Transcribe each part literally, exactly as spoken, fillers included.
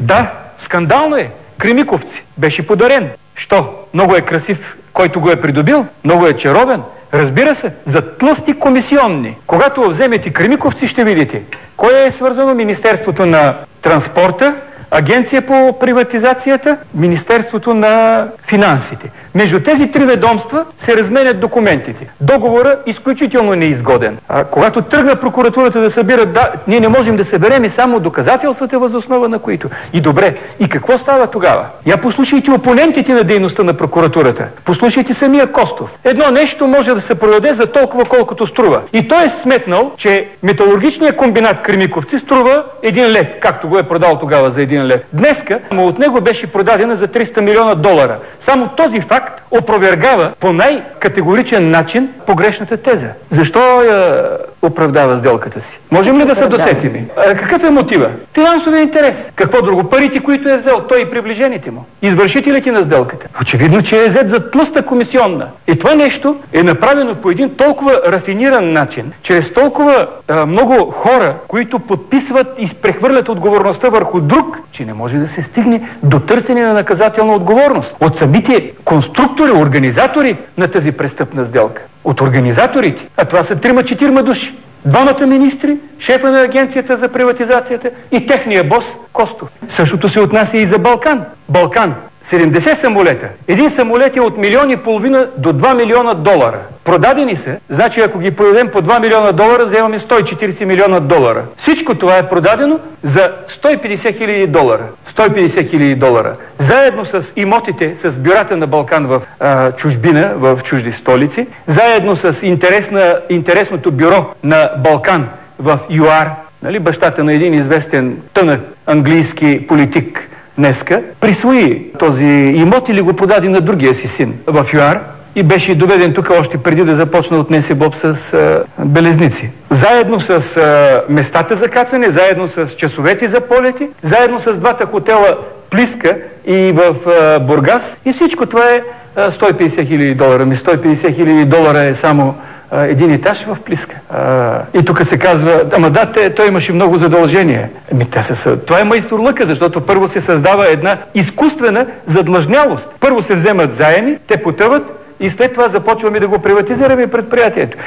Да, скандално е. Кремиковци беше подарен. Що? Много е красив, който го е придобил, много е чаровен. Разбира се, за тлъсти комисионни. Когато вземете Кремиковци, ще видите кое е свързано Министерството на транспорта, Агенция по приватизацията, Министерството на финансите. Между тези три ведомства се разменят документите. Договора изключително неизгоден. А когато тръгна прокуратурата да събира, да, ние не можем да съберем и само доказателствата, въз основа на които. И добре, и какво става тогава? Я послушайте опонентите на дейността на прокуратурата. Послушайте самия Костов. Едно нещо може да се продаде за толкова, колкото струва. И той е сметнал, че металургичният комбинат Кремиковци струва един лев, както го е продал тогава за един лев. Днеска му от него беше продадена за триста милиона долара. Само този факт опровергава по най-категоричен начин погрешната теза. Защо я оправдава сделката си? Можем ли да се досетим? Какъв е мотива? Финансовия интерес. Какво друго? Парите, които е взел той и приближените му. Извършителите на сделката. Очевидно, че е взет за тлъста комисионна. И това нещо е направено по един толкова рафиниран начин, чрез толкова а, много хора, които подписват и прехвърлят отговорността върху друг, че не може да се стигне до търсене на наказателна отговорност. От самите конструктори, организатори на тази престъпна сделка. От организаторите, а това са трима-четирима души. Двамата министри, шефа на Агенцията за приватизацията и техния бос Костов. Същото се отнася и за Балкан. Балкан. седемдесет самолета. Един самолет е от милион и половина до два милиона долара. Продадени са, значи ако ги продадем по два милиона долара, вземаме сто и четиридесет милиона долара. Всичко това е продадено за сто и петдесет хиляди долара. сто и петдесет хиляди долара. Заедно с имотите, с бюрата на Балкан в а, чужбина, в чужди столици, заедно с интересна, интересното бюро на Балкан в ЮАР, нали, бащата на един известен тънък английски политик, днеска присвои този имот или го подаде на другия си син в ЮАР и беше доведен тук още преди да започна от Неси Боб с а, белезници. Заедно с а, местата за кацане, заедно с часовете за полети, заедно с двата хотела Плиска и в а, Бургас, и всичко това е а, сто и петдесет хиляди долара. Ми сто и петдесет хиляди долара е само а, един етаж в Плиска. А, и тук се казва, ама да, те, той имаше много задължения. Ами, са, това е майсторлъка, защото първо се създава една изкуствена задлъжнялост. Първо се вземат заеми, те потъват, и след това започваме да го приватизираме предприятието.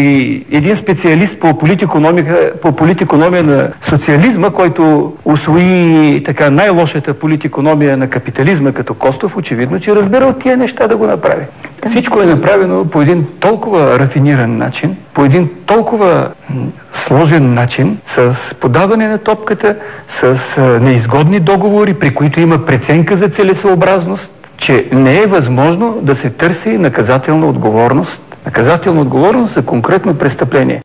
И един специалист по политикономия, по политикономия на социализма, който усвои така най-лошата политикономия на капитализма като Костов, очевидно, че разбира от тия неща да го направи. Всичко е направено по един толкова рафиниран начин, по един толкова сложен начин, с подаване на топката, с неизгодни договори, при които има преценка за целесъобразност, че не е възможно да се търси наказателна отговорност, наказателна отговорност за конкретно престъпление.